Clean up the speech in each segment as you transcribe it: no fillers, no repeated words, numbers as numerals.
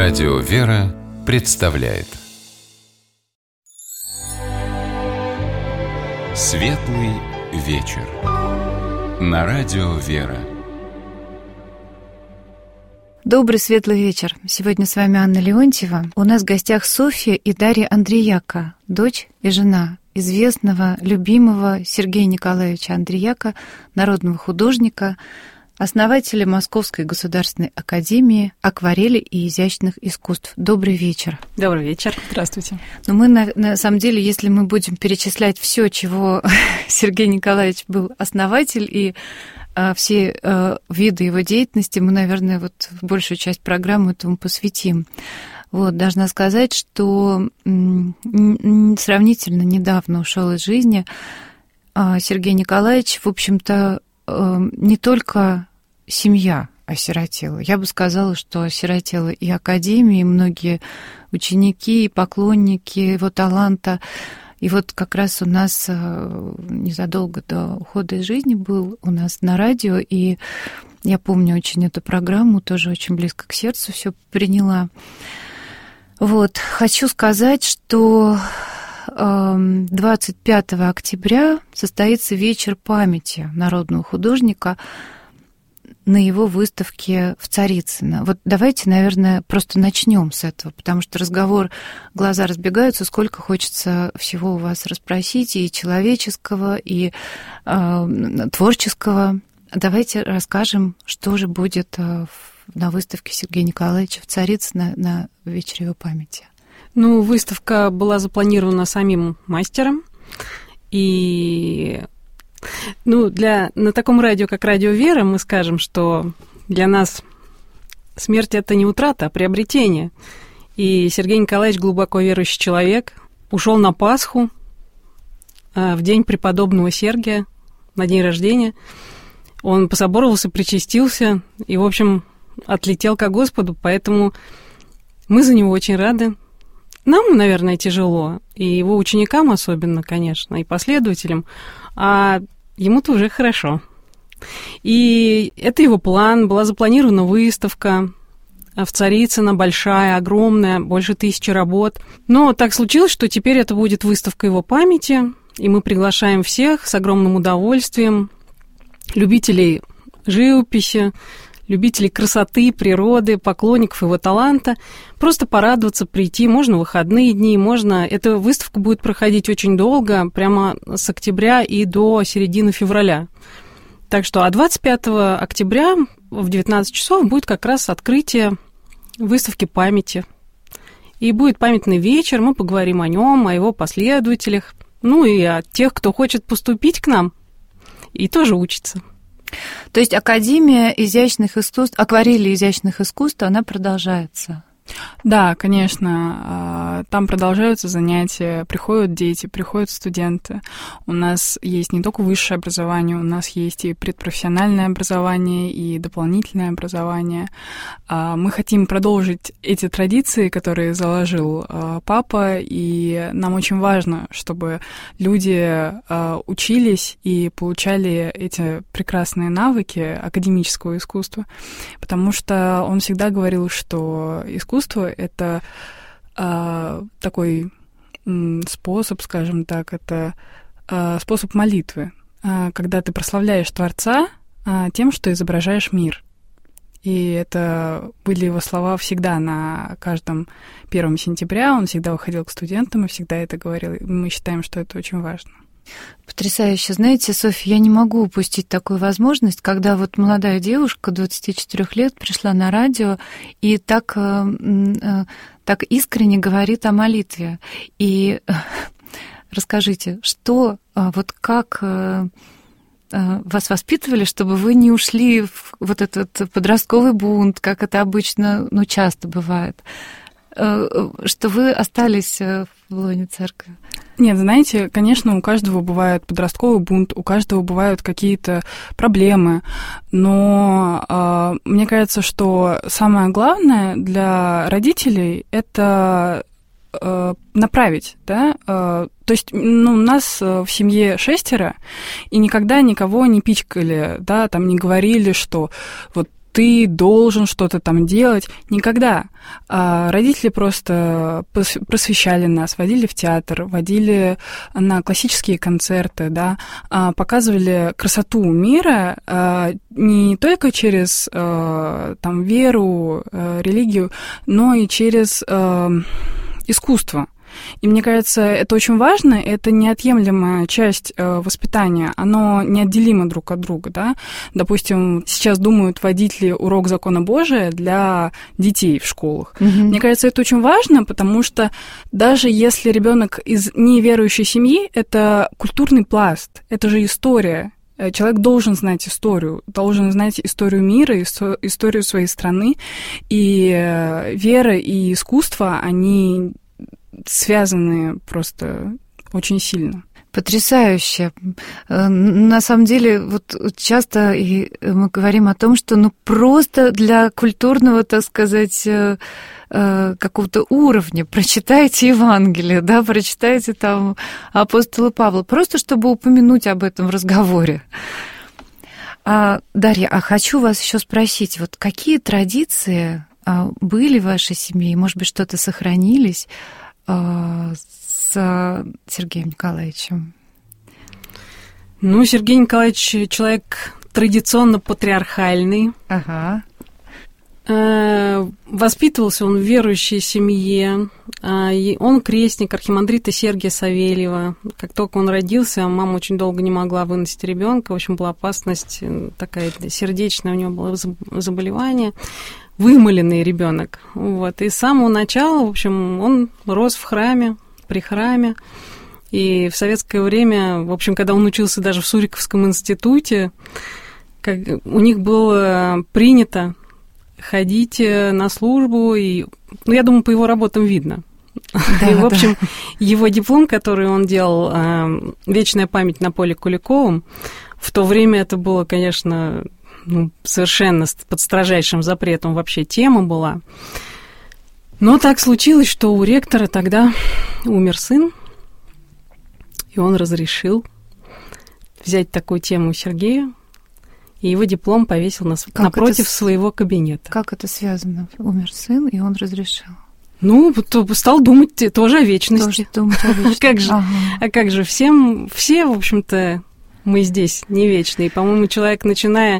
Радио «Вера» представляет Светлый вечер на Радио «Вера». Добрый светлый вечер. Сегодня с вами Анна Леонтьева. У нас в гостях Софья и Дарья Андреяка, дочь и жена известного, любимого Сергея Николаевича Андреяка, народного художника, основателя Московской государственной академии акварели и изящных искусств. Добрый вечер. Добрый вечер. Здравствуйте. Но мы, на самом деле, если мы будем перечислять все, чего Сергей Николаевич был основатель, и все виды его деятельности, мы, наверное, вот большую часть программы этому посвятим. Вот, должна сказать, что сравнительно недавно ушел из жизни Сергей Николаевич. В общем-то, не только семья осиротела. Я бы сказала, что осиротела и академия, и многие ученики, и поклонники его таланта. И вот как раз у нас незадолго до ухода из жизни был у нас на радио, и я помню очень эту программу, тоже очень близко к сердцу все приняла. Вот, хочу сказать, что 25 октября состоится вечер памяти народного художника на его выставке в Царицыно. Вот давайте, наверное, просто начнем с этого, потому что разговор, глаза разбегаются, сколько хочется всего у вас расспросить, и человеческого, и творческого. Давайте расскажем, что же будет на выставке Сергея Николаевича в Царицыно на вечере его памяти. Ну, выставка была запланирована самим мастером, и на таком радио, как Радио «Вера», мы скажем, что для нас смерть — это не утрата, а приобретение. И Сергей Николаевич, глубоко верующий человек, ушел на Пасху в день преподобного Сергия, на день рождения. Он пособоровался, причастился и, в общем, отлетел ко Господу, поэтому мы за него очень рады. Нам, наверное, тяжело, и его ученикам особенно, конечно, и последователям, а ему-то уже хорошо. И это его план, была запланирована выставка в Царицыно, большая, огромная, больше 1000 работ. Но так случилось, что теперь это будет выставка его памяти, и мы приглашаем всех с огромным удовольствием, любителей живописи, любителей красоты, природы, поклонников его таланта, просто порадоваться, прийти. Можно в выходные дни, можно... Эта выставка будет проходить очень долго, прямо с октября и до середины февраля. Так что, 25 октября в 19 часов будет как раз открытие выставки памяти. И будет памятный вечер, мы поговорим о нем, о его последователях, ну и о тех, кто хочет поступить к нам и тоже учится. То есть Академия изящных искусств, акварели изящных искусств, она продолжается? Да, конечно, там продолжаются занятия, приходят дети, приходят студенты. У нас есть не только высшее образование, у нас есть и предпрофессиональное образование, и дополнительное образование. Мы хотим продолжить эти традиции, которые заложил папа, и нам очень важно, чтобы люди учились и получали эти прекрасные навыки академического искусства, потому что он всегда говорил, что искусство — это такой способ, скажем так, это способ молитвы, когда ты прославляешь Творца тем, что изображаешь мир. И это были его слова всегда на каждом 1 сентября. Он всегда выходил к студентам и всегда это говорил. И мы считаем, что это очень важно. Потрясающе. Знаете, Софья, я не могу упустить такую возможность, когда вот молодая девушка 24 лет пришла на радио и так искренне говорит о молитве. И расскажите, что, вот как вас воспитывали, чтобы вы не ушли в вот этот подростковый бунт, как это обычно, часто бывает, что вы остались в лоне церкви? Нет, знаете, конечно, у каждого бывает подростковый бунт, у каждого бывают какие-то проблемы, но мне кажется, что самое главное для родителей — это направить, да, то есть, у нас в семье 6, и никогда никого не пичкали, да, там не говорили, что вот ты должен что-то там делать. Никогда. Родители просто просвещали нас, водили в театр, водили на классические концерты, да, показывали красоту мира не только через там, веру, религию, но и через искусство. И мне кажется, это очень важно, это неотъемлемая часть воспитания, оно неотделимо друг от друга, да. Допустим, сейчас думают вводить ли урок закона Божия для детей в школах. Мне кажется, это очень важно, потому что даже если ребенок из неверующей семьи, это культурный пласт, это же история. Человек должен знать историю мира, историю своей страны, и вера и искусство, они связаны просто очень сильно. Потрясающе. На самом деле, вот часто мы говорим о том, что просто для культурного, так сказать, какого-то уровня прочитайте Евангелие, да, прочитайте там апостола Павла, просто чтобы упомянуть об этом в разговоре. Дарья, хочу вас еще спросить, вот какие традиции были в вашей семье, может быть, что-то сохранились с Сергеем Николаевичем? Сергей Николаевич человек традиционно патриархальный. Ага. Воспитывался он в верующей семье. Он крестник архимандрита Сергия Савельева. Как только он родился, мама очень долго не могла выносить ребенка. В общем, была опасность такая сердечная, у него было заболевание. Вымоленный ребенок. Вот. И с самого начала, в общем, он рос в храме, при храме. И в советское время, в общем, когда он учился даже в Суриковском институте, у них было принято ходить на службу, и, я думаю, по его работам видно. Да, и, в общем, его диплом, который он делал, «Вечная память на поле Куликовым», в то время это было, конечно, совершенно под строжайшим запретом вообще тема была. Но так случилось, что у ректора тогда умер сын, и он разрешил взять такую тему Сергея, и его диплом повесил напротив своего кабинета. Как это связано? Умер сын, и он разрешил? Стал думать тоже о вечности. Тоже думать о вечности. Как же, все, в общем-то, мы здесь не вечные. По-моему, человек, начиная...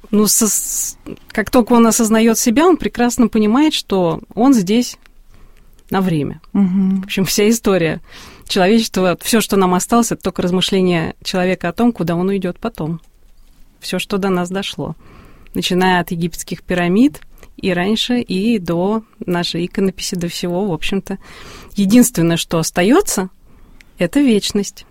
как только он осознает себя, он прекрасно понимает, что он здесь на время. В общем, вся история человечества, все, что нам осталось, это только размышления человека о том, куда он уйдет потом. Все, что до нас дошло. Начиная от египетских пирамид и раньше, и до нашей иконописи, до всего, в общем-то. Единственное, что остается, это вечность.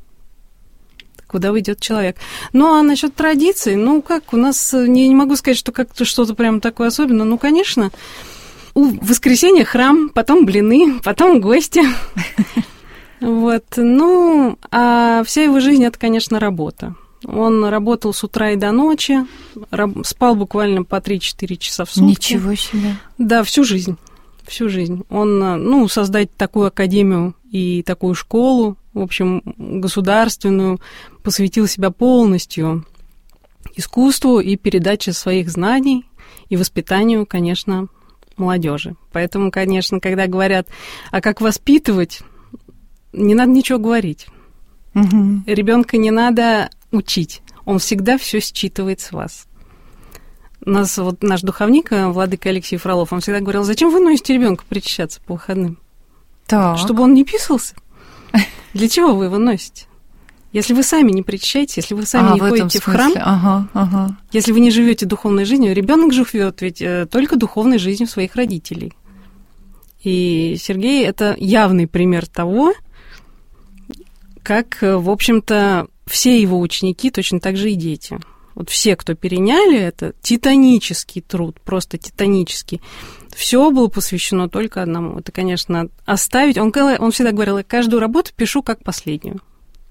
Куда уйдет человек. А насчет традиций, как у нас, не могу сказать, что как-то что-то прям такое особенное. Конечно, в воскресенье храм, потом блины, потом гости. Вот. А вся его жизнь, это, конечно, работа. Он работал с утра и до ночи, спал буквально по 3-4 часа в сутки. Ничего себе. Да, всю жизнь. Он, создать такую академию и такую школу, в общем, государственную, посвятил себя полностью искусству и передаче своих знаний и воспитанию, конечно, молодежи. Поэтому, конечно, когда говорят, как воспитывать, не надо ничего говорить. Ребенка не надо учить. Он всегда все считывает с вас. Наш духовник, владыка Алексей Фролов, он всегда говорил, зачем вы носите ребенка причащаться по выходным? Так. Чтобы он не писался. Для чего вы его носите? Если вы сами не причащаетесь, если вы сами не ходите в храм, если вы не живете духовной жизнью, ребенок живет ведь только духовной жизнью своих родителей. И Сергей – это явный пример того, как, в общем-то, все его ученики, точно так же и дети. Вот все, кто переняли, это титанический труд, просто титанический. Все было посвящено только одному. Это, конечно, оставить. Он всегда говорил, я каждую работу пишу как последнюю.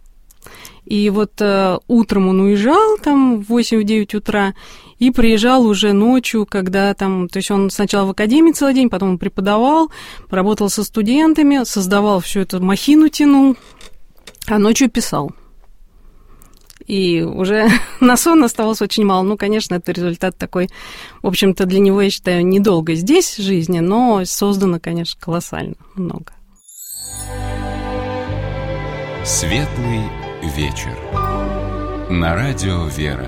И вот утром он уезжал там в 8-9 утра и приезжал уже ночью, когда там... То есть он сначала в академии целый день, потом он преподавал, работал со студентами, создавал всю эту махину, тянул, а ночью писал. и уже на сон оставалось очень мало. Ну, конечно, это результат такой, в общем-то, для него, я считаю, недолго здесь жизни, но создано, конечно, колоссально много. Светлый вечер. На радио «Вера».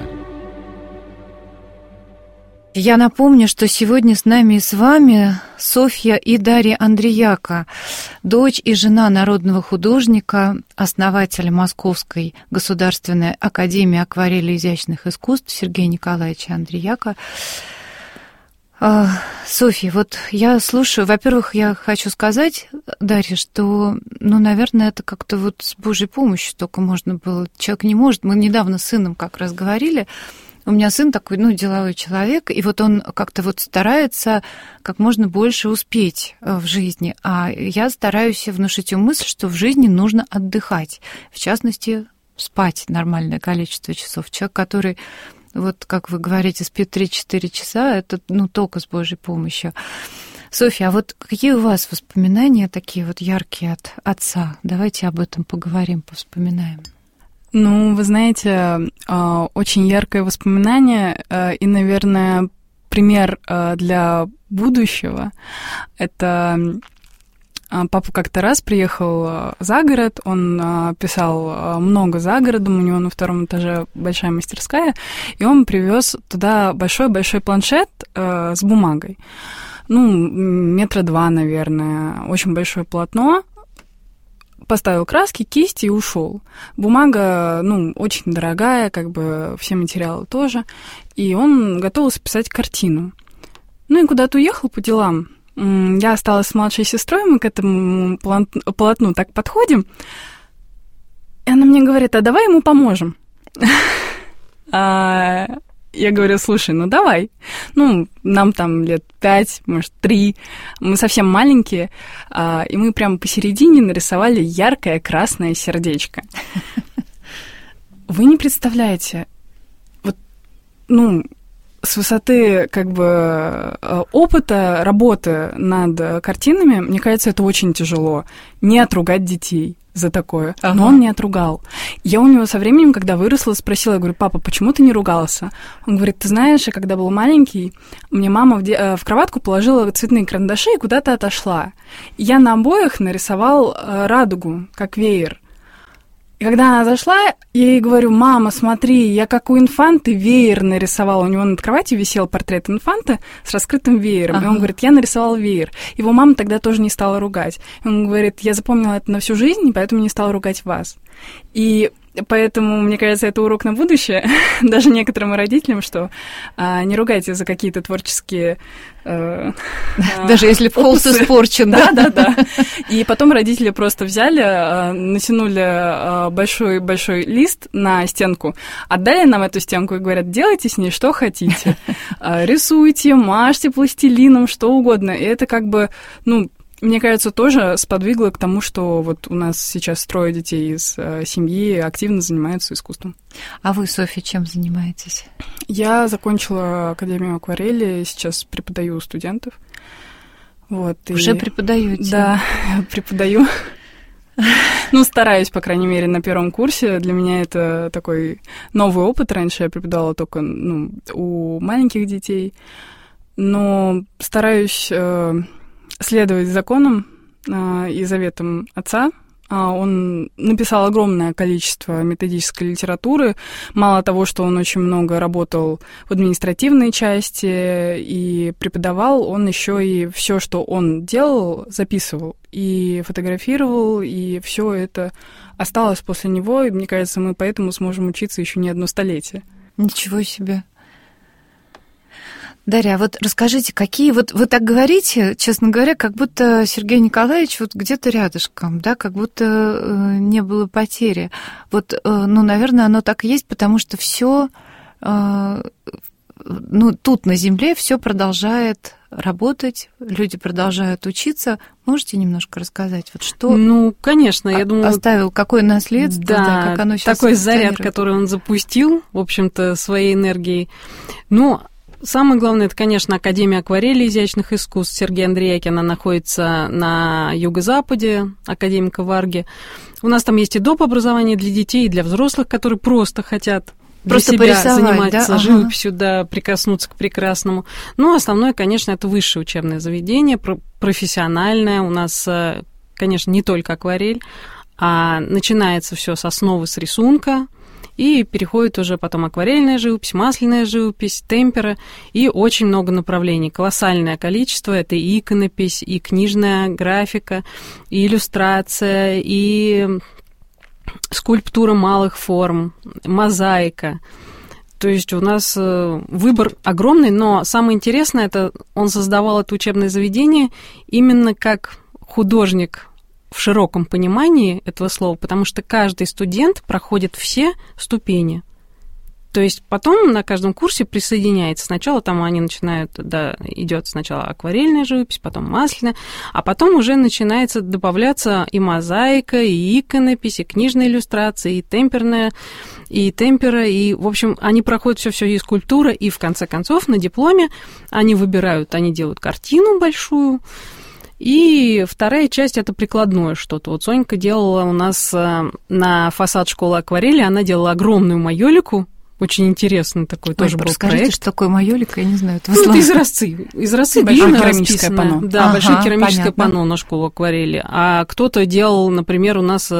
Я напомню, что сегодня с нами и с вами Софья и Дарья Андреяка, дочь и жена народного художника, основателя Московской государственной академии акварели и изящных искусств Сергея Николаевича Андреяка. Софья, вот я слушаю, во-первых, я хочу сказать, Дарья, что, наверное, это как-то вот с Божьей помощью только можно было. Человек не может, мы недавно с сыном как раз говорили, у меня сын такой, деловой человек, и вот он как-то вот старается как можно больше успеть в жизни, а я стараюсь внушить ему мысль, что в жизни нужно отдыхать, в частности, спать нормальное количество часов. Человек, который, вот как вы говорите, спит 3-4 часа, это, только с Божьей помощью. Софья, а вот какие у вас воспоминания такие вот яркие от отца? Давайте об этом поговорим, повспоминаем. Вы знаете, очень яркое воспоминание и, наверное, пример для будущего. Это папа как-то раз приехал за город, он писал много за городом, у него на 2-м этаже большая мастерская, и он привез туда большой-большой планшет с бумагой. 2 метра, наверное, очень большое полотно. Поставил краски, кисти и ушел. Бумага, очень дорогая, все материалы тоже. И он готовился писать картину. И куда-то уехал по делам. Я осталась с младшей сестрой, мы к этому полотну так подходим. И она мне говорит, а давай ему поможем. Я говорю, слушай, давай. Нам там лет 5, может, 3. Мы совсем маленькие. И мы прямо посередине нарисовали яркое красное сердечко. Вы не представляете, с высоты опыта работы над картинами, мне кажется, это очень тяжело. Не отругать детей за такое. Ага. Но он не отругал. Я у него со временем, когда выросла, спросила, я говорю, папа, почему ты не ругался? Он говорит, ты знаешь, я когда был маленький, мне мама в кроватку положила цветные карандаши и куда-то отошла. Я на обоях нарисовал радугу, как веер. И когда она зашла, я ей говорю, мама, смотри, я как у инфанты веер нарисовала. У него над кроватью висел портрет инфанта с раскрытым веером. Ага. И он говорит, я нарисовал веер. Его мама тогда тоже не стала ругать. И он говорит, я запомнила это на всю жизнь, и поэтому не стала ругать вас. И поэтому, мне кажется, это урок на будущее, даже некоторым родителям, что не ругайте за какие-то творческие даже если холст испорчен, да? Да. И потом родители просто взяли, натянули большой лист на стенку, отдали нам эту стенку и говорят, делайте с ней что хотите. Рисуйте, мажьте пластилином, что угодно. И это мне кажется, тоже сподвигло к тому, что вот у нас сейчас 3 детей из семьи активно занимаются искусством. А вы, Софья, чем занимаетесь? Я закончила Академию акварели, сейчас преподаю студентов. Уже преподаете? Да, преподаю. Стараюсь, по крайней мере, на 1-м курсе. Для меня это такой новый опыт. Раньше я преподавала только у маленьких детей. Но стараюсь следовать законам и заветам отца. Он написал огромное количество методической литературы. Мало того, что он очень много работал в административной части и преподавал, он еще и все, что он делал, записывал и фотографировал, и все это осталось после него. И мне кажется, мы поэтому сможем учиться еще не одно столетие. Ничего себе. Дарья, вот расскажите, какие... Вот вы так говорите, честно говоря, как будто Сергей Николаевич вот где-то рядышком, да, как будто не было потери. Наверное, оно так и есть, потому что все, тут на Земле все продолжает работать, люди продолжают учиться. Можете немножко рассказать, вот что... конечно, я думаю... Оставил, какое наследство, да, как оно сейчас такой заряд, который он запустил, в общем-то, своей энергией. Самое главное, это, конечно, Академия акварели и изящных искусств Сергея Андреякина. Она находится на юго-западе академика Варги. У нас там есть и доп. Образование для детей, и для взрослых, которые просто хотят для себя заниматься живописью, да, прикоснуться к прекрасному. Но основное, конечно, это высшее учебное заведение, профессиональное. У нас, конечно, не только акварель, а начинается все с основы, с рисунка, и переходит уже потом акварельная живопись, масляная живопись, темпера, и очень много направлений. Колоссальное количество. Это и иконопись, и книжная графика, и иллюстрация, и скульптура малых форм, мозаика. То есть у нас выбор огромный, но самое интересное, это он создавал это учебное заведение именно как художник в широком понимании этого слова, потому что каждый студент проходит все ступени. То есть потом на каждом курсе присоединяется. Сначала там они начинают, да, идет сначала акварельная живопись, потом масляная, а потом уже начинается добавляться и мозаика, и иконопись, и книжная иллюстрация, и темперная, и темпера, и, в общем, они проходят все и скульптура, и в конце концов на дипломе они выбирают, они делают картину большую. И вторая часть – это прикладное что-то. Вот Сонька делала у нас на фасад школы акварели, она делала огромную майолику, очень интересный такой тоже был проект. Расскажите, что такое майолика, я не знаю этого слова. Из росы большое керамическое панно. Да, большое керамическое панно на школу акварели. А кто-то делал, например, у нас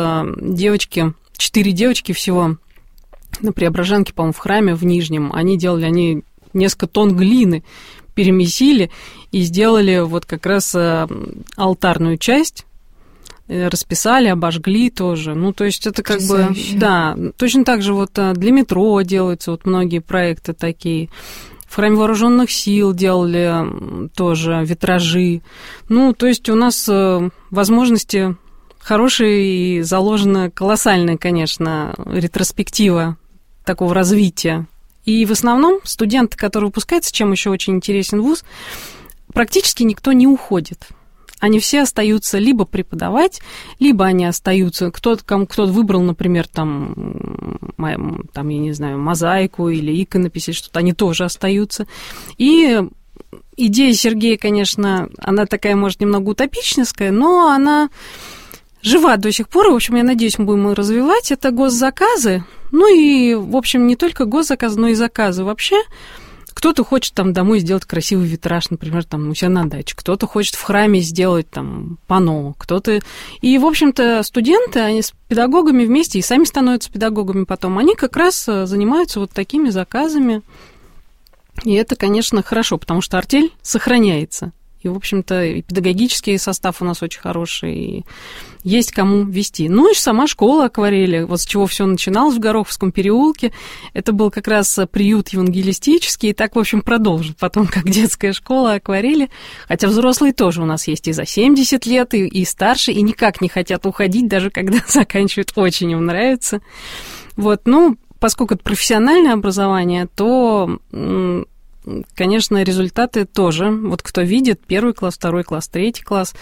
4 девочки всего на Преображенке, по-моему, в храме в Нижнем. Они несколько тонн глины перемесили и сделали вот как раз алтарную часть, расписали, обожгли тоже. Ну, то есть это как бы... Да, точно так же вот для метро делаются вот многие проекты такие. В Храме Вооруженных сил делали тоже витражи. Ну, то есть у нас возможности хорошие и заложена колоссальная, конечно, ретроспектива такого развития. И в основном студенты, которые выпускаются, чем еще очень интересен вуз, практически никто не уходит. Они все остаются либо преподавать, либо они остаются, кто-то выбрал, например, там, я не знаю, мозаику или иконопись, или что-то, они тоже остаются. И идея Сергея, конечно, она такая, может, немного утопическая, но она жива до сих пор, и, в общем, я надеюсь, мы будем ее развивать. Это госзаказы, ну и, в общем, не только госзаказы, но и заказы вообще. Кто-то хочет там домой сделать красивый витраж, например, там у себя на даче, кто-то хочет в храме сделать там панно, кто-то... И, в общем-то, студенты, они с педагогами вместе и сами становятся педагогами потом, они как раз занимаются вот такими заказами. И это, конечно, хорошо, потому что артель сохраняется. И, в общем-то, и педагогический состав у нас очень хороший, и есть кому вести. Ну и сама школа акварели, вот с чего все начиналось в Гороховском переулке. Это был как раз приют евангелистический, и так, в общем, продолжит потом, как детская школа акварели. Хотя взрослые тоже у нас есть и за 70 лет, и старше, и никак не хотят уходить, даже когда заканчивают, очень им нравится. Вот, ну, поскольку это профессиональное образование, то... Конечно, результаты тоже. Вот кто видит, 1 класс, 2 класс, 3 класс,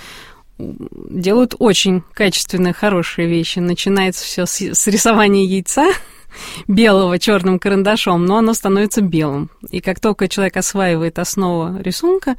делают очень качественные, хорошие вещи. Начинается все с рисования яйца белого черным карандашом, но оно становится белым. И как только человек осваивает основу рисунка,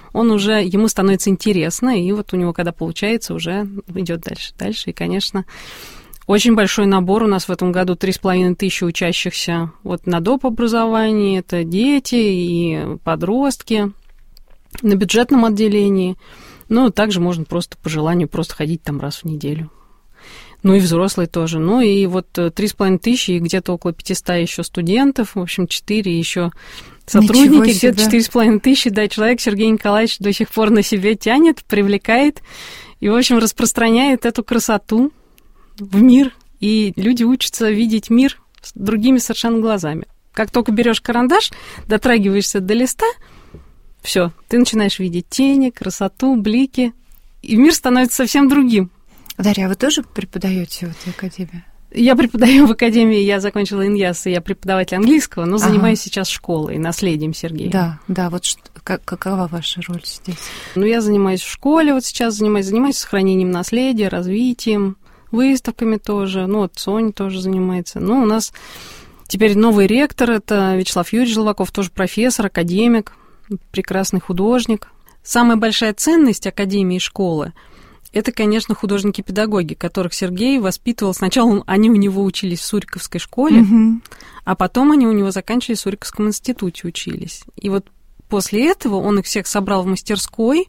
ему становится интересно, и вот у него, когда получается, уже идет дальше. И, конечно, очень большой набор у нас в этом году, 3500 учащихся вот на доп. Образовании, это дети и подростки на бюджетном отделении. Ну, также можно просто по желанию просто ходить там раз в неделю. Ну и взрослые тоже. Ну и вот 3500 и где-то около 500 еще студентов, в общем, 4 еще сотрудники, где-то 4500, да, человек Сергей Николаевич до сих пор на себе тянет, привлекает и, в общем, распространяет эту красоту в мир, и люди учатся видеть мир с другими совершенно глазами. Как только берешь карандаш, дотрагиваешься до листа, все, ты начинаешь видеть тени, красоту, блики, и мир становится совсем другим. Дарья, а вы тоже преподаете в этой академии? Я преподаю в академии, я закончила ИНЯС, и я преподаватель английского, но занимаюсь сейчас школой, наследием Сергея. Да, вот какова ваша роль здесь? Ну, я занимаюсь в школе, вот сейчас занимаюсь сохранением наследия, развитием, выставками тоже, ну, вот Соня тоже занимается. Ну, у нас Теперь новый ректор – это Вячеслав Юрьевич Желваков, тоже профессор, академик, прекрасный художник. Самая большая ценность академии и школы – это, конечно, художники-педагоги, которых Сергей воспитывал. Сначала они у него учились в Суриковской школе, а потом они у него заканчивали в Суриковском институте учились. И вот после этого он их всех собрал в мастерской,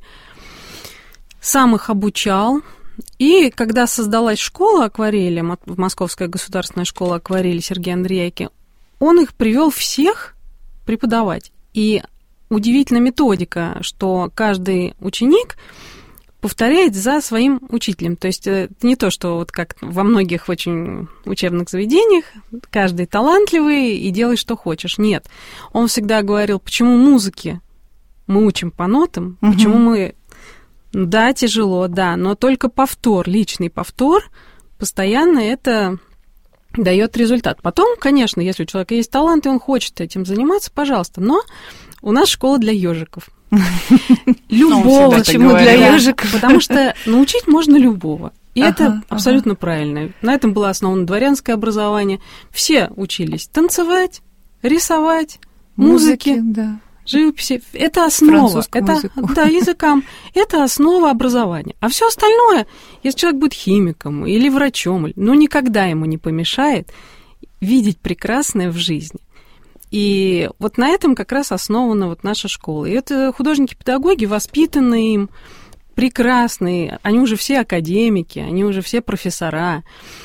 сам их обучал. И когда создалась школа акварели, Московская государственная школа акварели Сергея Андреяки, он их привел всех преподавать. И удивительная методика, что каждый ученик повторяет за своим учителем. То есть это не то, что вот как во многих очень учебных заведениях, каждый талантливый и делай, что хочешь. Нет. Он всегда говорил, почему музыки мы учим по нотам, почему мы... Да, тяжело, да, но только повтор, личный повтор, постоянно это дает результат. Потом, конечно, если у человека есть талант, и он хочет этим заниматься, пожалуйста, но у нас школа для ежиков. Любого. Почему для ежиков? Потому что научить можно любого. И это абсолютно правильно. На этом было основано дворянское образование. Все учились танцевать, рисовать, музыке, живописи. Это основа. Да, языкам. Это основа образования. А все остальное, если человек будет химиком или врачом, ну, никогда ему не помешает видеть прекрасное в жизни. И вот на этом как раз основана вот наша школа. И это художники-педагоги, воспитанные им, прекрасные, они уже все академики, они уже все профессора.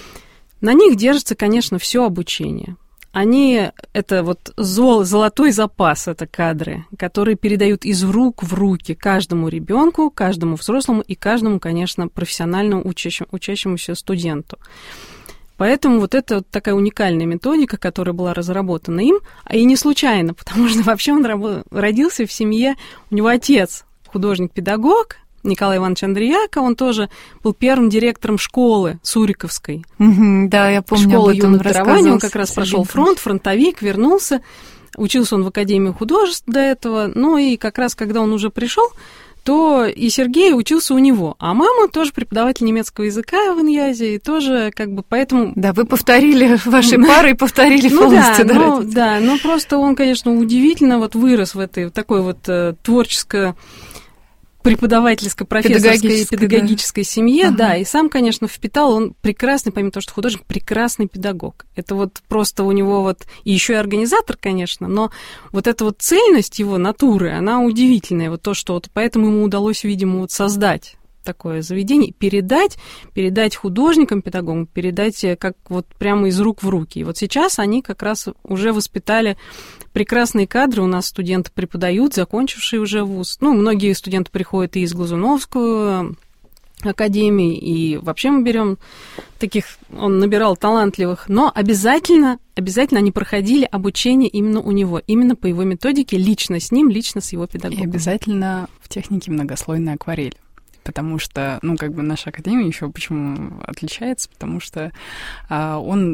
На них держится, конечно, все обучение. Они, это вот золотой запас, это кадры, которые передают из рук в руки каждому ребенку, каждому взрослому и каждому, конечно, профессионально учащемуся студенту. Поэтому вот это вот такая уникальная методика, которая была разработана им, а и не случайно, потому что вообще он родился в семье, у него отец художник-педагог, Николай Иванович Андреяка, он тоже был первым директором школы Суриковской. Да, я помню, школы юного дарования, он как раз прошел фронт, фронтовик, вернулся, учился он в Академии художеств до этого, ну и как раз когда он уже пришел, то и Сергей учился у него. А мама тоже преподаватель немецкого языка в Иньязе, и тоже как бы поэтому... Да, вы повторили ваши пары и повторили полностью. Да, но просто он, конечно, удивительно вот вырос в этой такой вот творческой, преподавательской, профессорской, педагогической семье, да, и сам, конечно, впитал, он прекрасный, помимо того, что художник, прекрасный педагог. Это вот просто у него вот, и еще и организатор, конечно, но вот эта вот цельность его натуры, она удивительная, вот то, что вот поэтому ему удалось, видимо, вот создать такое заведение, передать художникам, педагогам, передать как вот прямо из рук в руки. И вот сейчас они как раз уже воспитали прекрасные кадры, у нас студенты преподают, закончившие уже вуз. Ну, многие студенты приходят и из Глазуновскую академии, и вообще мы берем таких, он набирал талантливых, но обязательно они проходили обучение именно у него, именно по его методике, лично с ним, лично с его педагогом. И обязательно в технике многослойной акварели. Потому что, ну, как бы наша академия еще почему отличается, потому что он,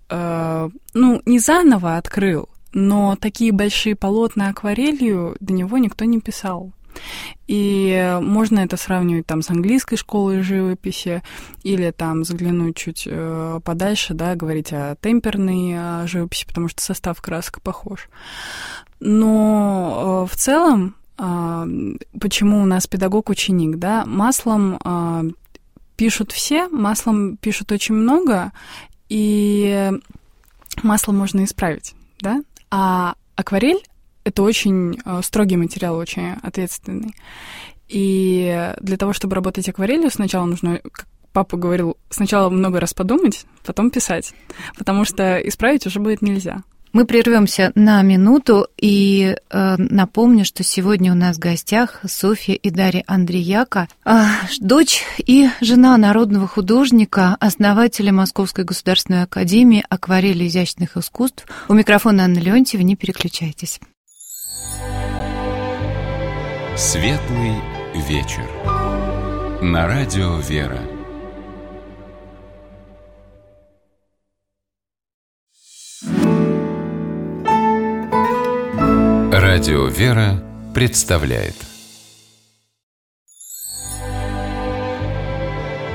не заново открыл, но такие большие полотна акварелью до него никто не писал. И можно это сравнивать там с английской школой живописи или там заглянуть чуть подальше, да, говорить о темперной живописи, потому что состав красок похож. Но в целом, почему у нас педагог-ученик, да, маслом пишут все, маслом пишут очень много, и масло можно исправить, да, а акварель — это очень строгий материал, очень ответственный, и для того, чтобы работать акварелью, сначала нужно, как папа говорил, сначала много раз подумать, потом писать, потому что исправить уже будет нельзя. Мы прервемся на минуту и напомню, что сегодня у нас в гостях Софья и Дарья Андреяка, дочь и жена народного художника, основателя Московской государственной академии акварели и изящных искусств. У микрофона Анна Леонтьева, не переключайтесь. Светлый вечер. На радио «Вера». Радио «Вера» представляет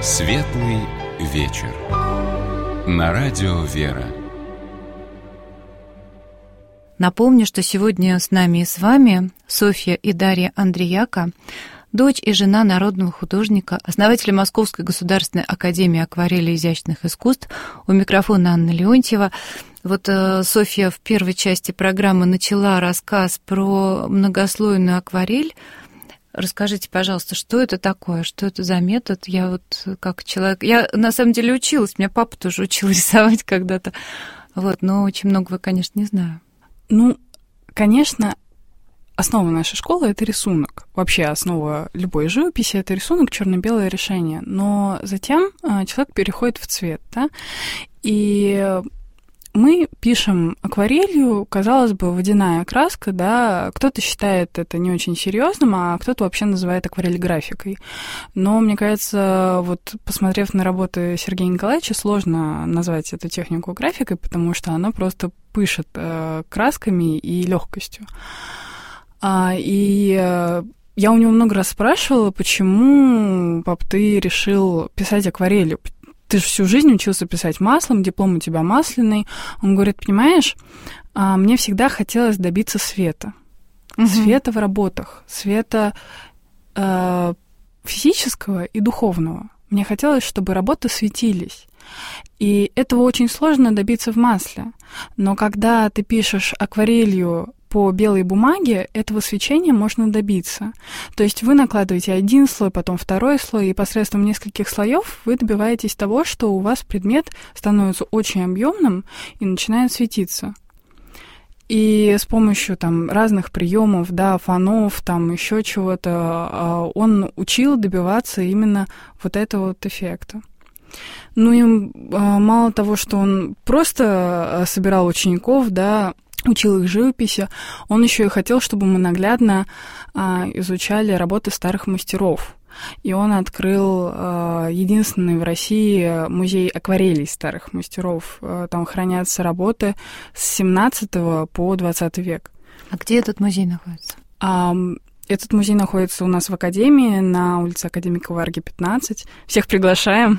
Светлый вечер. На радио «Вера». Напомню, что сегодня с нами и с вами Софья и Дарья Андреяко, дочь и жена народного художника, основателя Московской государственной академии акварели и изящных искусств. У микрофона Анна Леонтьева. Вот Софья в первой части программы начала рассказ про многослойную акварель. Расскажите, пожалуйста, что это такое, что это за метод? Я вот как человек... Я на самом деле училась, меня папа тоже учил рисовать когда-то, вот, но очень многого, конечно, не знаю. Ну, конечно, основа нашей школы — это рисунок. Вообще основа любой живописи — это рисунок, черно-белое решение. Но затем человек переходит в цвет, да? И мы пишем акварелью, казалось бы, водяная краска, да, кто-то считает это не очень серьезным, а кто-то вообще называет акварель графикой. Но, мне кажется, вот посмотрев на работы Сергея Николаевича, сложно назвать эту технику графикой, потому что она просто пышет красками и легкостью. И я у него много раз спрашивала, почему, пап, ты решил писать акварелью? Ты же всю жизнь учился писать маслом, диплом у тебя масляный. Он говорит, понимаешь, мне всегда хотелось добиться света. Света в работах, света физического и духовного. Мне хотелось, чтобы работы светились. И этого очень сложно добиться в масле. Но когда ты пишешь акварелью по белой бумаге, этого свечения можно добиться. То есть вы накладываете один слой, потом второй слой, и посредством нескольких слоев вы добиваетесь того, что у вас предмет становится очень объемным и начинает светиться. И с помощью там разных приемов, да, фонов, там еще чего-то, он учил добиваться именно вот этого вот эффекта. Ну и мало того, что он просто собирал учеников, да, учил их живописи, он еще и хотел, чтобы мы наглядно изучали работы старых мастеров. И он открыл единственный в России музей акварелей старых мастеров. Там хранятся работы с 17 по 20 век. А где этот музей находится? Этот музей находится у нас в Академии, на улице Академика Варги, 15. Всех приглашаем.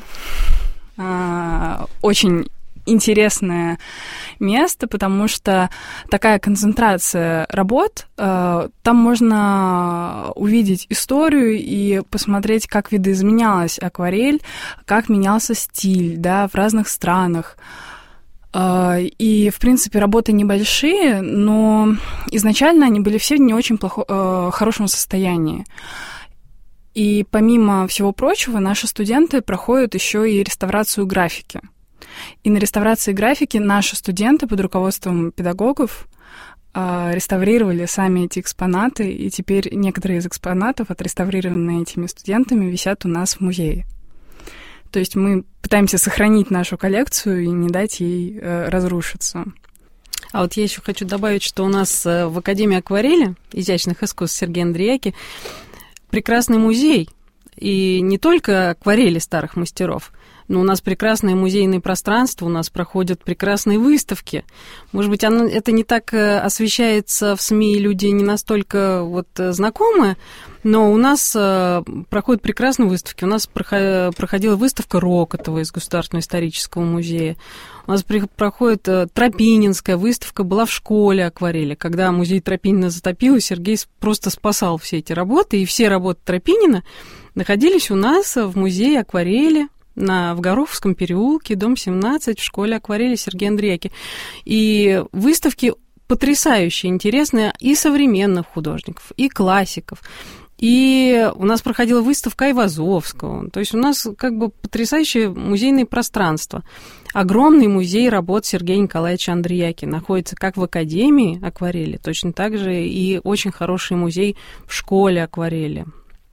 Очень интересное место, потому что такая концентрация работ, там можно увидеть историю и посмотреть, как видоизменялась акварель, как менялся стиль, да, в разных странах. И, в принципе, работы небольшие, но изначально они были все в не очень хорошем состоянии. И помимо всего прочего, наши студенты проходят еще и реставрацию графики. И на реставрации графики наши студенты под руководством педагогов реставрировали сами эти экспонаты, и теперь некоторые из экспонатов, отреставрированные этими студентами, висят у нас в музее. То есть мы пытаемся сохранить нашу коллекцию и не дать ей разрушиться. А вот я еще хочу добавить, что у нас в Академии акварели изящных искусств Сергея Андреяки прекрасный музей, и не только акварели старых мастеров, но у нас прекрасное музейное пространство, у нас проходят прекрасные выставки. Может быть, это не так освещается в СМИ, люди не настолько вот знакомы, но у нас проходят прекрасные выставки. У нас проходила выставка Рокотова из Государственного исторического музея. У нас проходит Тропининская выставка, была в школе акварели. Когда музей Тропинина затопило, Сергей просто спасал все эти работы, и все работы Тропинина находились у нас в музее акварели в Гороховском переулке, дом 17, в школе акварели Сергея Андреяки. И выставки потрясающие, интересные и современных художников, и классиков. И у нас проходила выставка Айвазовского. То есть у нас как бы потрясающее музейное пространство. Огромный музей работ Сергея Николаевича Андреяки находится как в Академии акварели, точно так же и очень хороший музей в школе акварели.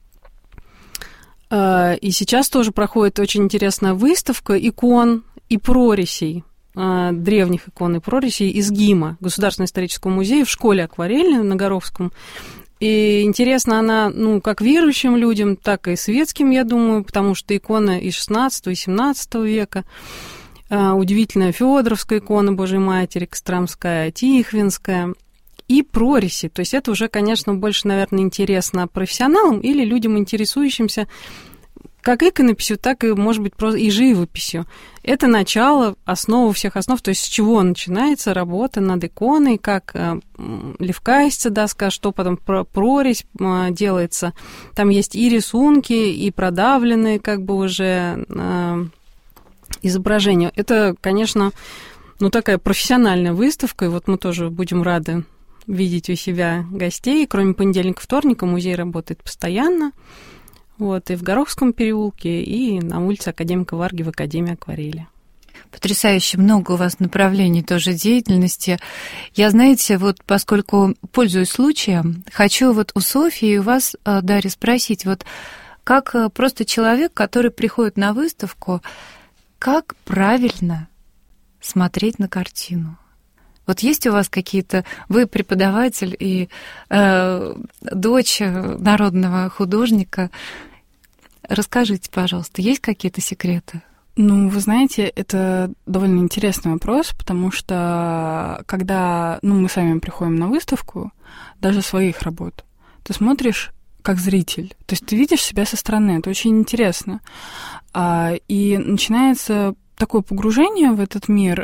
И сейчас тоже проходит очень интересная выставка икон и прорисей, древних икон и прорисей из ГИМа, Государственного исторического музея, в школе акварели на Горовском. И интересна она, как верующим людям, так и светским, я думаю, потому что иконы и 16 и 17 века. Удивительная Фёдоровская икона Божьей Матери, Костромская, Тихвинская. И прориси. То есть это уже, конечно, больше, наверное, интересно профессионалам или людям, интересующимся как иконописью, так и, может быть, просто и живописью. Это начало, основа всех основ, то есть с чего начинается работа над иконой, как левкаесится доска, что потом прорезь делается. Там есть и рисунки, и продавленные как бы уже изображения. Это, конечно, такая профессиональная выставка, и вот мы тоже будем рады видеть у себя гостей. Кроме понедельника, вторника музей работает постоянно. Вот, и в Гороховском переулке, и на улице Академика Варги в Академии акварели. Потрясающе много у вас направлений тоже деятельности. Я, знаете, вот поскольку пользуюсь случаем, хочу вот у Софьи и у вас, Дарья, спросить, вот как просто человек, который приходит на выставку, как правильно смотреть на картину? Вот есть у вас какие-то... Вы преподаватель и дочь народного художника. Расскажите, пожалуйста, есть какие-то секреты? Вы знаете, это довольно интересный вопрос, потому что когда мы сами приходим на выставку, даже своих работ, ты смотришь как зритель, то есть ты видишь себя со стороны, это очень интересно. И начинается такое погружение в этот мир.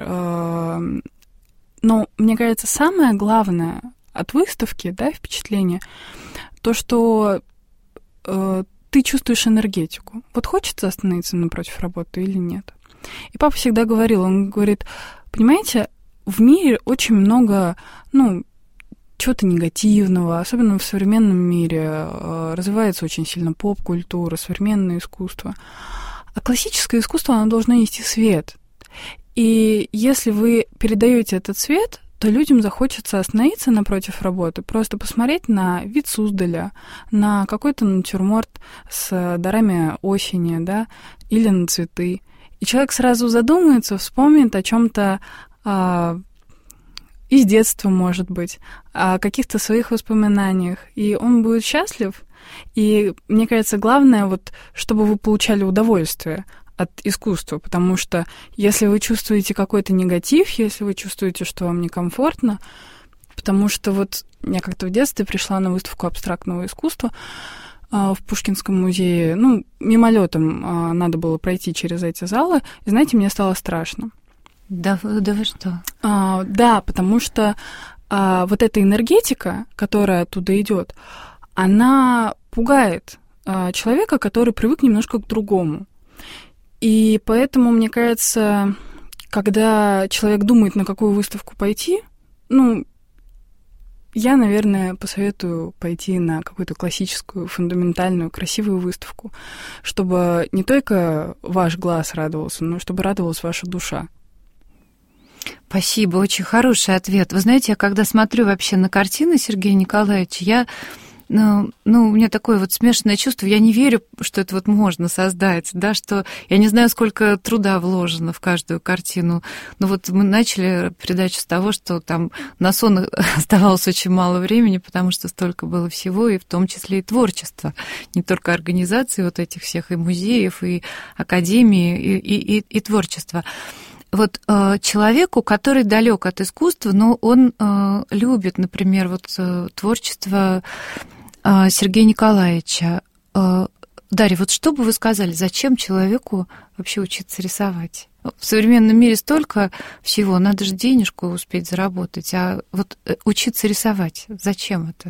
Но, мне кажется, самое главное от выставки, впечатление, то, что ты чувствуешь энергетику. Вот хочется остановиться напротив работы или нет? И папа всегда говорил, он говорит, понимаете, в мире очень много, чего-то негативного, особенно в современном мире. Развивается очень сильно поп-культура, современное искусство. А классическое искусство, оно должно нести свет. И если вы передаете этот свет, то людям захочется остановиться напротив работы, просто посмотреть на вид Суздаля, на какой-то натюрморт с дарами осени, или на цветы. И человек сразу задумается, вспомнит о чем-то из детства, может быть, о каких-то своих воспоминаниях, и он будет счастлив. И мне кажется, главное, чтобы вы получали удовольствие от искусства, потому что если вы чувствуете какой-то негатив, если вы чувствуете, что вам некомфортно, потому что я как-то в детстве пришла на выставку абстрактного искусства в Пушкинском музее, мимолетом надо было пройти через эти залы, и, знаете, мне стало страшно. Да вы что? Да, потому что вот эта энергетика, которая оттуда идет, она пугает человека, который привык немножко к другому. И поэтому, мне кажется, когда человек думает, на какую выставку пойти, я, наверное, посоветую пойти на какую-то классическую, фундаментальную, красивую выставку, чтобы не только ваш глаз радовался, но чтобы радовалась ваша душа. Спасибо, очень хороший ответ. Вы знаете, я когда смотрю вообще на картины Сергея Николаевича, у меня такое смешанное чувство, я не верю, что это можно создать, что я не знаю, сколько труда вложено в каждую картину. Но мы начали передачу с того, что там на сон оставалось очень мало времени, потому что столько было всего, и в том числе и творчества, не только организации этих всех и музеев, и академии, и творчества. Человеку, который далек от искусства, но он любит, например, творчество Сергея Николаевича. Дарья, что бы вы сказали, зачем человеку вообще учиться рисовать? В современном мире столько всего, надо же денежку успеть заработать, а учиться рисовать, зачем это?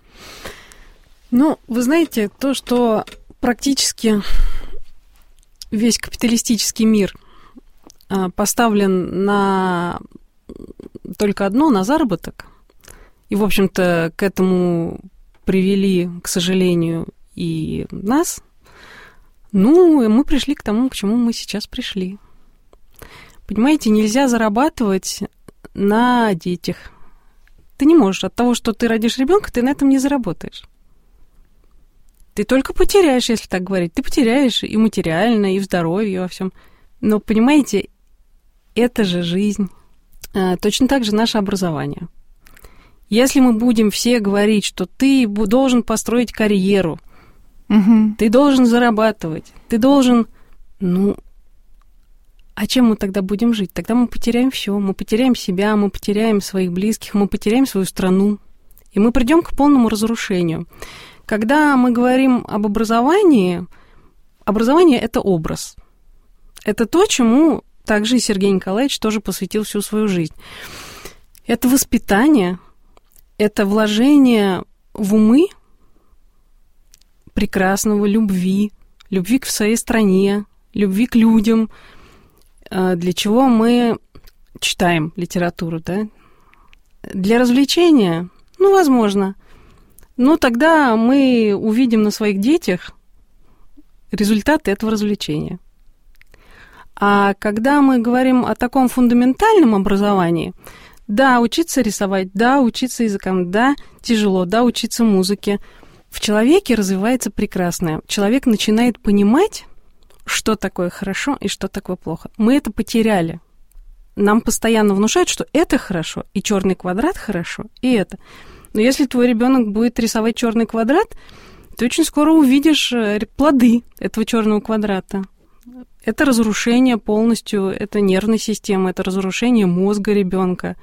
Вы знаете, то, что практически весь капиталистический мир поставлен на только одно, на заработок. И, в общем-то, к этому привели, к сожалению, и нас. И мы пришли к тому, к чему мы сейчас пришли. Понимаете, нельзя зарабатывать на детях. Ты не можешь. От того, что ты родишь ребенка, ты на этом не заработаешь. Ты только потеряешь, если так говорить. Ты потеряешь и материально, и в здоровье, и во всем. Но, понимаете, это же жизнь. Точно так же наше образование. Если мы будем все говорить, что ты должен построить карьеру, ты должен зарабатывать, ты должен... А чем мы тогда будем жить? Тогда мы потеряем все. Мы потеряем себя, мы потеряем своих близких, мы потеряем свою страну. И мы придем к полному разрушению. Когда мы говорим об образовании, образование – это образ. Это то, чему также и Сергей Николаевич тоже посвятил всю свою жизнь. Это воспитание, это вложение в умы прекрасного, любви к своей стране, любви к людям, для чего мы читаем литературу, да? Для развлечения, возможно. Но тогда мы увидим на своих детях результаты этого развлечения. А когда мы говорим о таком фундаментальном образовании, да, учиться рисовать, да, учиться языкам, да, тяжело, да, учиться музыке, в человеке развивается прекрасное. Человек начинает понимать, что такое хорошо и что такое плохо. Мы это потеряли. Нам постоянно внушают, что это хорошо, и черный квадрат хорошо, и это. Но если твой ребенок будет рисовать черный квадрат, ты очень скоро увидишь плоды этого черного квадрата. Это разрушение полностью, это нервной системы, это разрушение мозга ребенка.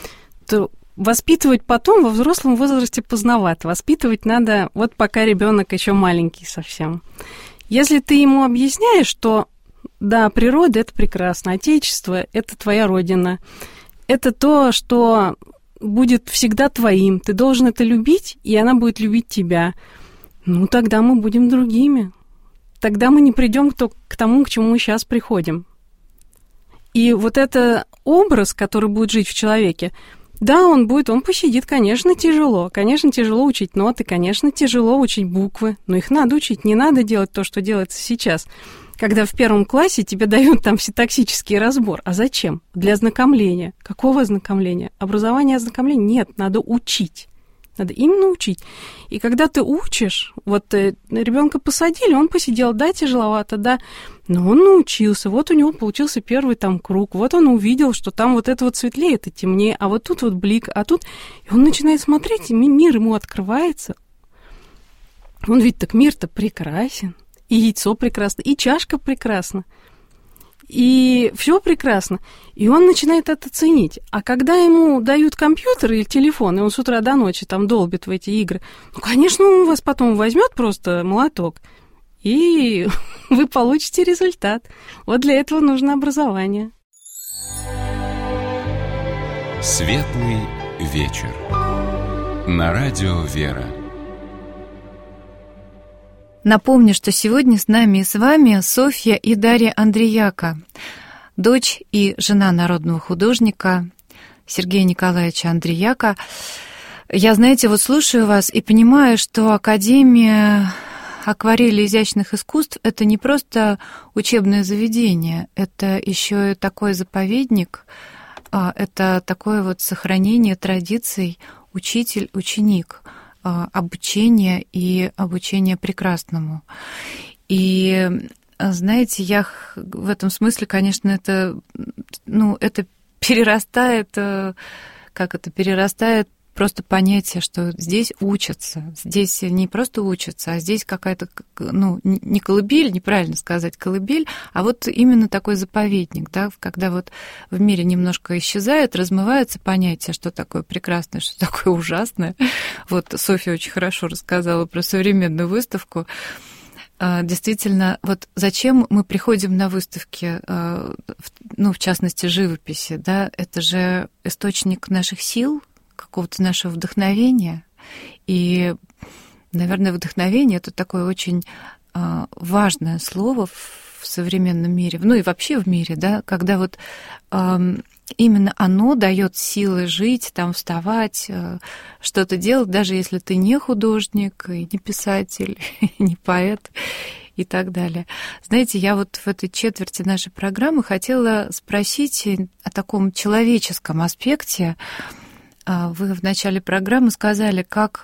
Воспитывать потом во взрослом возрасте поздновато. Воспитывать надо вот пока ребенок еще маленький совсем. Если ты ему объясняешь, что да, природа – это прекрасно, Отечество – это твоя родина, это то, что будет всегда твоим, ты должен это любить, и она будет любить тебя, тогда мы будем другими. Тогда мы не придем к тому, к чему мы сейчас приходим. И вот это образ, который будет жить в человеке, да, он посидит, конечно, тяжело учить ноты, конечно, тяжело учить буквы, но их надо учить, не надо делать то, что делается сейчас. Когда в 1 классе тебе дают там синтаксический разбор. А зачем? Для ознакомления. Какого ознакомления? Образования ознакомления нет, надо учить. Надо именно учить. И когда ты учишь, ребенка посадили, он посидел, да, тяжеловато, да, но он научился, у него получился первый там круг, он увидел, что там это светлее, это темнее, а тут блик, а тут... И он начинает смотреть, и мир ему открывается. Он видит, так мир-то прекрасен, и яйцо прекрасно, и чашка прекрасна. И все прекрасно. И он начинает это ценить. А когда ему дают компьютер или телефон, и он с утра до ночи там долбит в эти игры, конечно, он у вас потом возьмет просто молоток, и вы получите результат. Вот для этого нужно образование. Светлый вечер. На радио «Вера». Напомню, что сегодня с нами и с вами Софья и Дарья Андреяка, дочь и жена народного художника Сергея Николаевича Андреяка. Я, слушаю вас и понимаю, что Академия акварели изящных искусств – это не просто учебное заведение, это еще и такой заповедник, это такое сохранение традиций учитель-ученик, обучение и обучение прекрасному. И, я в этом смысле, конечно, это перерастает, перерастает просто понятие, что здесь учатся, здесь не просто учатся, а здесь какая-то, не колыбель, неправильно сказать колыбель, а именно такой заповедник, да, когда в мире немножко исчезает, размывается понятие, что такое прекрасное, что такое ужасное. Софья очень хорошо рассказала про современную выставку. Действительно, зачем мы приходим на выставки, в частности, живописи, да, это же источник наших сил, какого-то нашего вдохновения. И, наверное, вдохновение – это такое очень важное слово в современном мире, и вообще в мире, да, когда именно оно дает силы жить, вставать, что-то делать, даже если ты не художник, и не писатель, и не поэт, и так далее. Знаете, я в этой четверти нашей программы хотела спросить о таком человеческом аспекте. Вы в начале программы сказали, как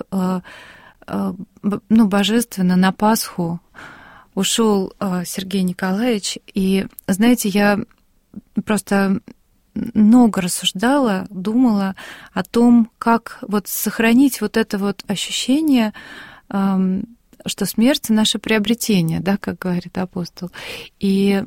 божественно на Пасху ушел Сергей Николаевич. И, знаете, я просто много рассуждала, думала о том, как сохранить это ощущение, что смерть — наше приобретение, да, как говорит апостол. И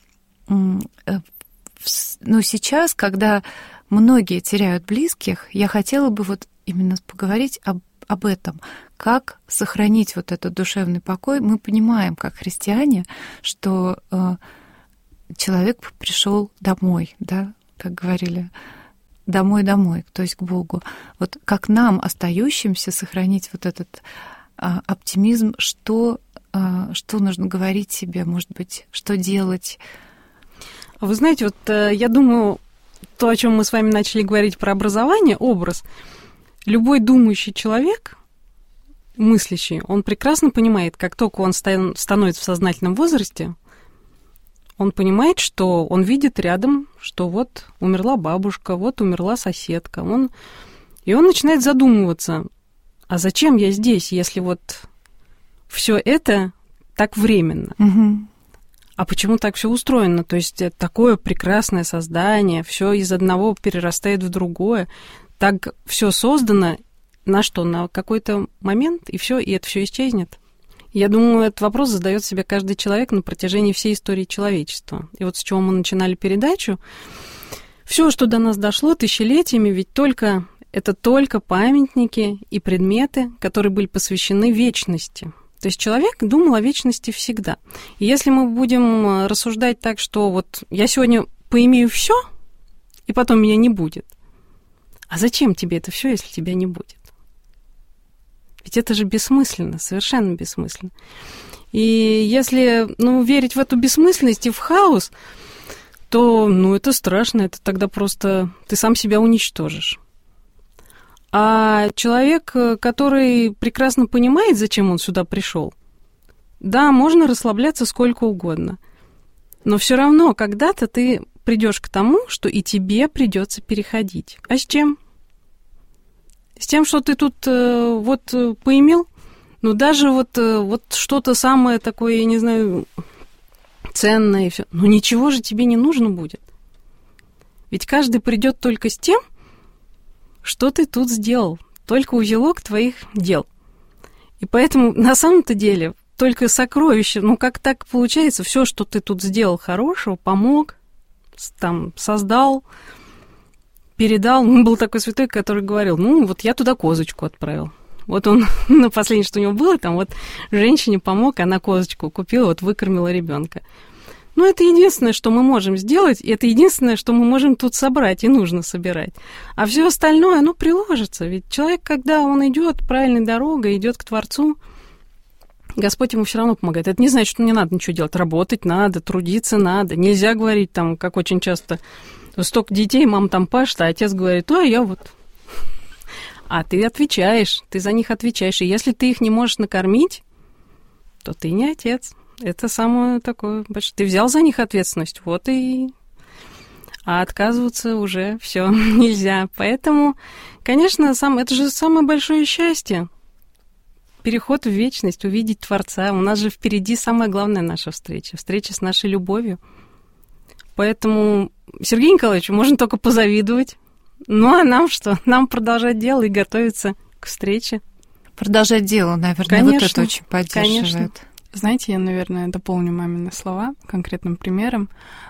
сейчас, когда многие теряют близких, я хотела бы именно поговорить об этом. как сохранить вот этот душевный покой. Мы понимаем, как христиане, что человек пришел домой, да, как говорили, домой, то есть к Богу. Вот как нам, остающимся, сохранить вот этот оптимизм, что нужно говорить себе, может быть, что делать? Вы знаете, вот я думаю, то, о чем мы с вами начали говорить про образование, образ, любой думающий человек, мыслящий, он прекрасно понимает, как только он становится в сознательном возрасте, он понимает, что он видит рядом, что вот умерла бабушка, вот умерла соседка. И он начинает задумываться, а зачем я здесь, если вот все это так временно? Угу. А почему так все устроено? То есть такое прекрасное создание, все из одного перерастает в другое. Так все создано на что? На какой-то момент, и это все исчезнет. Я думаю, этот вопрос задает себе каждый человек на протяжении всей истории человечества. И вот с чего мы начинали передачу, все, что до нас дошло тысячелетиями, ведь это только памятники и предметы, которые были посвящены вечности. То есть человек думал о вечности всегда. И если мы будем рассуждать так, что вот я сегодня поимею все, и потом меня не будет, а зачем тебе это все, если тебя не будет? Ведь это же бессмысленно, совершенно бессмысленно. И если верить в эту бессмысленность и в хаос, то это страшно, это тогда просто ты сам себя уничтожишь. А человек, который прекрасно понимает, зачем он сюда пришел, да, можно расслабляться сколько угодно, но все равно когда-то ты придешь к тому, что и тебе придется переходить. А с чем? С тем, что ты тут поимел? Даже вот что-то самое такое, я не знаю, ценное и все. Ничего же тебе не нужно будет. Ведь каждый придет только с тем, что ты тут сделал, только узелок твоих дел. И поэтому на самом-то деле только сокровище, как так получается, все, что ты тут сделал хорошего, помог, создал, передал. Был такой святой, который говорил, я туда козочку отправил. Вот он, последнее, что у него было, женщине помог, она козочку купила, выкормила ребенка. Это единственное, что мы можем сделать, и это единственное, что мы можем тут собрать, и нужно собирать. А все остальное, оно приложится. Ведь человек, когда он идет правильной дорогой, идет к Творцу, Господь ему все равно помогает. Это не значит, что не надо ничего делать. Работать надо, трудиться надо. Нельзя говорить, как очень часто, столько детей, мама пашет, а отец говорит, я вот... А ты отвечаешь, ты за них отвечаешь. И если ты их не можешь накормить, то ты не отец. Это самое такое большое. Ты взял за них ответственность, а отказываться уже все нельзя. Поэтому, конечно, это же самое большое счастье. Переход в вечность, увидеть Творца. У нас же впереди самая главная наша встреча. Встреча с нашей любовью. Поэтому Сергею Николаевичу можно только позавидовать. А нам что? Нам продолжать дело и готовиться к встрече. Продолжать дело, наверное, конечно, это очень поддерживает. Конечно. Знаете, я, наверное, дополню мамины слова конкретным примером.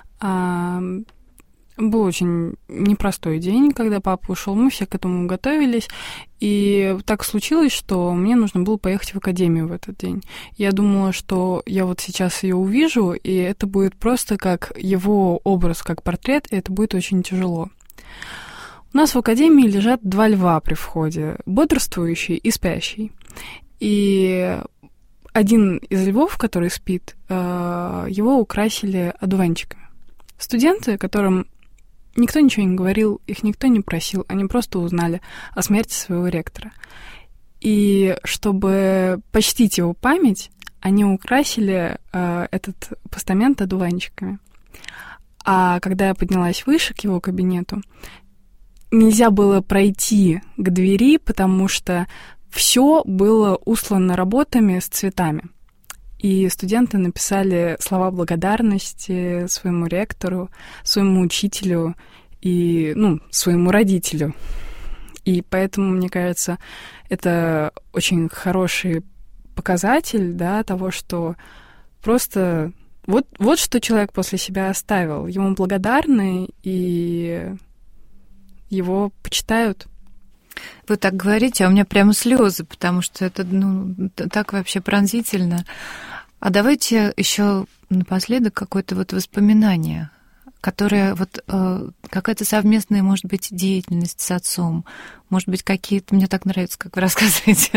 Был очень непростой день, когда папа ушел. Мы все к этому готовились. И так случилось, что мне нужно было поехать в академию в этот день. Я думала, что я сейчас ее увижу, и это будет просто как его образ, как портрет, и это будет очень тяжело. У нас в академии лежат 2 льва при входе, бодрствующий и спящий. И один из львов, который спит, его украсили одуванчиками. Студенты, которым никто ничего не говорил, их никто не просил, они просто узнали о смерти своего ректора. И чтобы почтить его память, они украсили этот постамент одуванчиками. А когда я поднялась выше к его кабинету, нельзя было пройти к двери, потому что все было услано работами с цветами. И студенты написали слова благодарности своему ректору, своему учителю и, своему родителю. И поэтому, мне кажется, это очень хороший показатель, того, что просто вот что человек после себя оставил. Ему благодарны и его почитают. Вы так говорите, а у меня прямо слезы, потому что это, так вообще пронзительно. А давайте еще напоследок какое-то вот воспоминание, которое вот какая-то совместная, может быть, деятельность с отцом, может быть, какие-то... Мне так нравится, как вы рассказываете.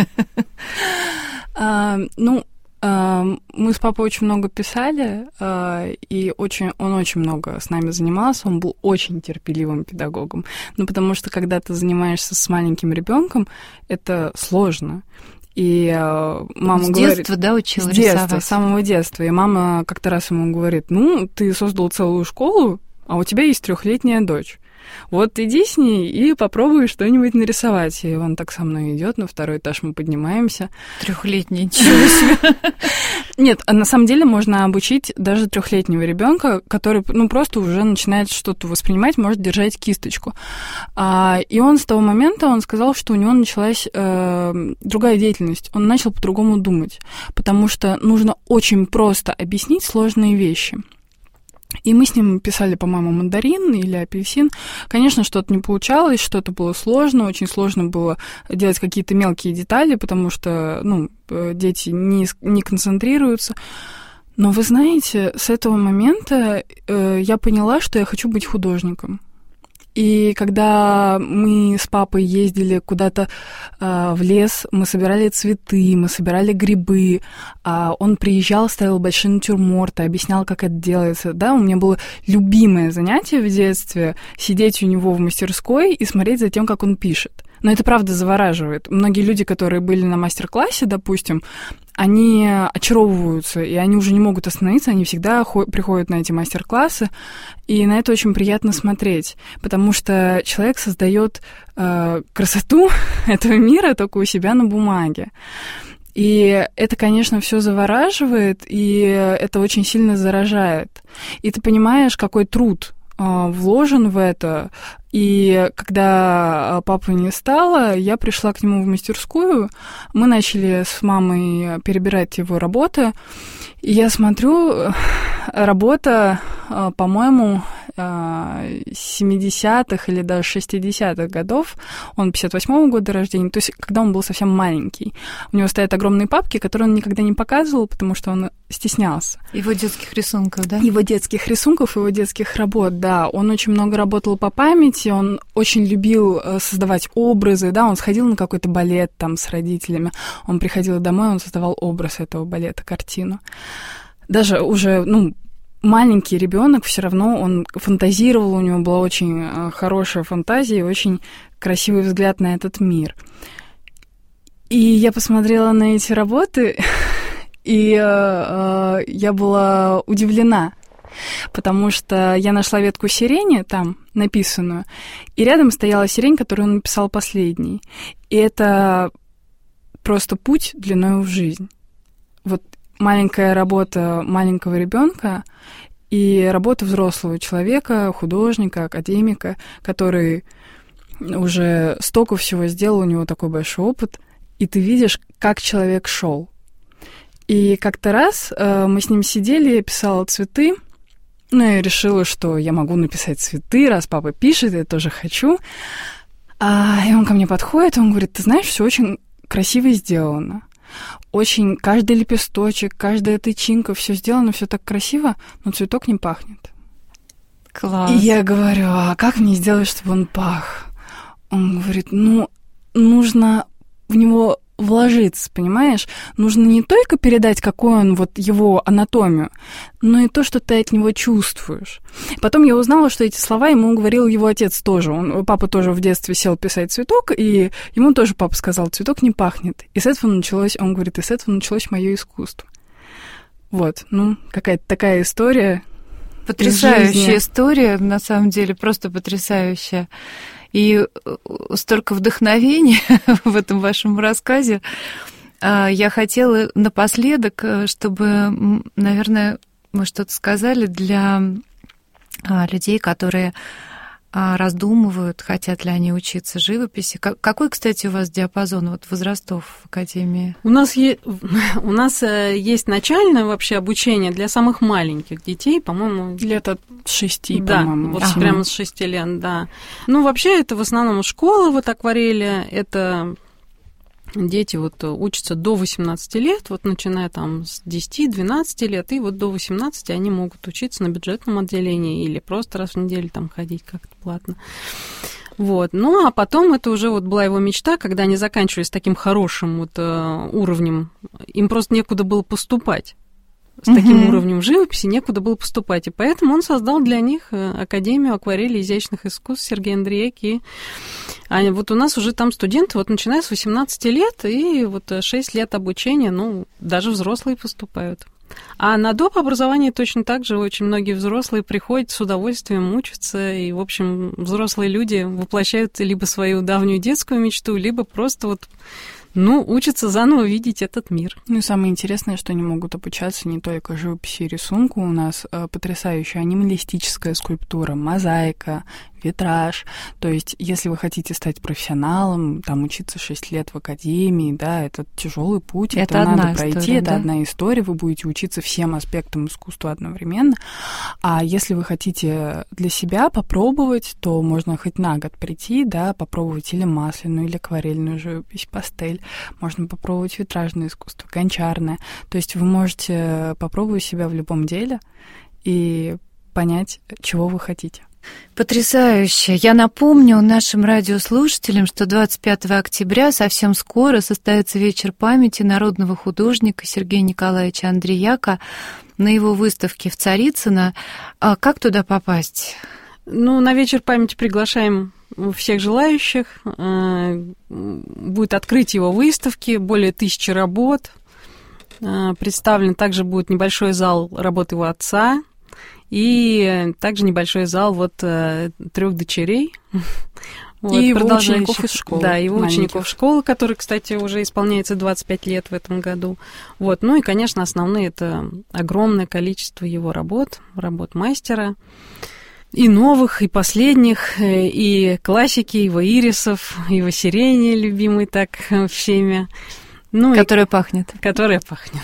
Мы с папой очень много писали, и он очень много с нами занимался, он был очень терпеливым педагогом. Потому что, когда ты занимаешься с маленьким ребенком, это сложно. И мама говорит... С детства, да, учила рисовать? С детства, рисовать? с самого детства. И мама как-то раз ему говорит, ты создал целую школу, а у тебя есть 3-летняя дочь. Вот иди с ней и попробуй что-нибудь нарисовать. И он так со мной идет, на 2-й этаж мы поднимаемся. 3-летний, ничего себе. Нет, на самом деле можно обучить даже 3-летнего ребенка, который, просто уже начинает что-то воспринимать, может держать кисточку. И он с того момента, он сказал, что у него началась другая деятельность. Он начал по-другому думать, потому что нужно очень просто объяснить сложные вещи. И мы с ним писали, по-моему, мандарин или апельсин. Конечно, что-то не получалось, что-то было сложно. Очень сложно было делать какие-то мелкие детали, потому что, дети не концентрируются. Но вы знаете, с этого момента я поняла, что я хочу быть художником. И когда мы с папой ездили куда-то в лес, мы собирали цветы, мы собирали грибы, он приезжал, ставил большие натюрморты, объяснял, как это делается. Да, у меня было любимое занятие в детстве — сидеть у него в мастерской и смотреть за тем, как он пишет. Но это правда завораживает. Многие люди, которые были на мастер-классе, допустим, они очаровываются, и они уже не могут остановиться, они всегда приходят на эти мастер-классы, и на это очень приятно смотреть, потому что человек создает красоту этого мира только у себя на бумаге. И это, конечно, все завораживает, и это очень сильно заражает. И ты понимаешь, какой труд вложен в это. И когда папы не стало, я пришла к нему в мастерскую, мы начали с мамой перебирать его работы, и я смотрю, работа, по-моему, 70-х или даже 60-х годов, он 58-го года рождения, то есть когда он был совсем маленький. У него стоят огромные папки, которые он никогда не показывал, потому что он стеснялся. Его детских рисунков, да? Его детских рисунков, его детских работ, да. Он очень много работал по памяти, он очень любил создавать образы, да, он сходил на какой-то балет там с родителями, он приходил домой, он создавал образ этого балета, картину. Даже уже, маленький ребенок, все равно он фантазировал, у него была очень хорошая фантазия и очень красивый взгляд на этот мир. И я посмотрела на эти работы, и я была удивлена, потому что я нашла ветку сирени там написанную, и рядом стояла сирень, которую он написал последней. И это просто путь длиною в жизнь. Вот маленькая работа маленького ребенка и работа взрослого человека, художника, академика, который уже столько всего сделал, у него такой большой опыт, и ты видишь, как человек шел. И как-то раз мы с ним сидели, я писала цветы, я решила, что я могу написать цветы, раз папа пишет, я тоже хочу. И он ко мне подходит, он говорит: ты знаешь, все очень красиво сделано. Очень каждый лепесточек, каждая тычинка, все сделано, все так красиво, но цветок не пахнет. Класс. И я говорю: а как мне сделать, чтобы он пах? Он говорит: нужно в него вложиться, понимаешь? Нужно не только передать, какой он, вот его анатомию, но и то, что ты от него чувствуешь. Потом я узнала, что эти слова ему говорил его отец тоже. Папа тоже в детстве сел писать цветок, и ему тоже папа сказал: цветок не пахнет. И с этого началось, он говорит, и с этого началось мое искусство. Вот, какая-то такая история. Потрясающая история, на самом деле, просто потрясающая. И столько вдохновения в этом вашем рассказе. Я хотела напоследок, чтобы, наверное, вы что-то сказали для людей, которые раздумывают, хотят ли они учиться живописи. Какой, кстати, у вас диапазон вот возрастов в академии? У нас есть начальное вообще обучение для самых маленьких детей, по-моему... Лет от 6, да, по-моему. Вот прямо с 6 лет, да. Ну, вообще, это в основном школа вот акварели, это... Дети вот учатся до 18 лет, вот начиная там с 10-12 лет, и вот до 18 они могут учиться на бюджетном отделении или просто раз в неделю там ходить как-то платно. Вот. Ну, а потом это уже вот была его мечта, когда они заканчивали с таким хорошим вот уровнем, им просто некуда было поступать. С таким уровнем живописи некуда было поступать. И поэтому он создал для них Академию акварели изящных искусств Сергея Андрияки. А вот у нас уже там студенты, вот начиная с 18 лет, и вот 6 лет обучения, ну, даже взрослые поступают. А на доп. Образование точно так же очень многие взрослые приходят с удовольствием, учатся, и, в общем, взрослые люди воплощают либо свою давнюю детскую мечту, либо просто вот учатся заново видеть этот мир. Ну и самое интересное, что они могут обучаться не только живописи и рисунку. У нас потрясающая анималистическая скульптура, мозаика, витраж. То есть, если вы хотите стать профессионалом, там учиться 6 лет в академии, да, это тяжелый путь, это надо пройти, история, это одна история, вы будете учиться всем аспектам искусства одновременно. А если вы хотите для себя попробовать, то можно хоть на год прийти, да, попробовать или масляную, или акварельную живопись, пастель, можно попробовать витражное искусство, гончарное. То есть вы можете попробовать себя в любом деле и понять, чего вы хотите. Потрясающе. Я напомню нашим радиослушателям, что 25 октября совсем скоро состоится вечер памяти народного художника Сергея Николаевича Андрияка на его выставке в Царицыно. А как туда попасть? Ну, на вечер памяти приглашаем всех желающих. Будет открытие его выставки, более 1000 работ. Представлен также будет небольшой зал работ его отца. И также небольшой зал 3 дочерей. И его учеников из школы. Да, его учеников школы, который, кстати, уже исполняется 25 лет в этом году. Вот. Ну и, конечно, основные — это огромное количество его работ мастера. И новых, и последних, и классики, его ирисов, его сирени, любимый так всеми. Которая пахнет. Которая пахнет.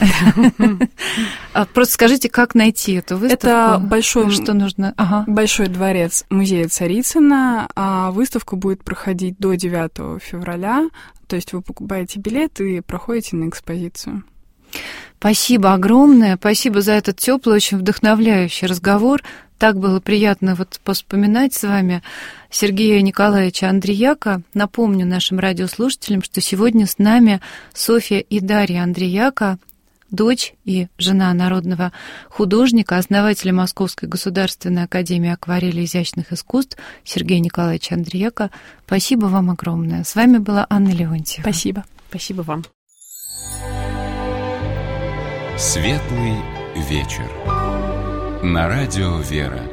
Просто скажите, как найти эту выставку? Это большой, что нужно? Большой дворец музея Царицына. А выставка будет проходить до 9 февраля. То есть вы покупаете билет и проходите на экспозицию. Спасибо огромное. Спасибо за этот теплый, очень вдохновляющий разговор. Так было приятно поспоминать с вами Сергея Николаевича Андрияка. Напомню нашим радиослушателям, что сегодня с нами Софья и Дарья Андрияка, дочь и жена народного художника, основателя Московской государственной академии акварели и изящных искусств Сергея Николаевича Андрияка. Спасибо вам огромное. С вами была Анна Леонтьева. Спасибо. Спасибо вам. Светлый вечер. На радио «Вера».